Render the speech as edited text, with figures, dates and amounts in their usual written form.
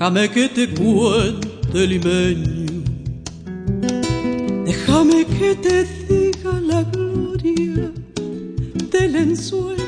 Déjame que te cuente, limeño, déjame que te diga la gloria del ensueño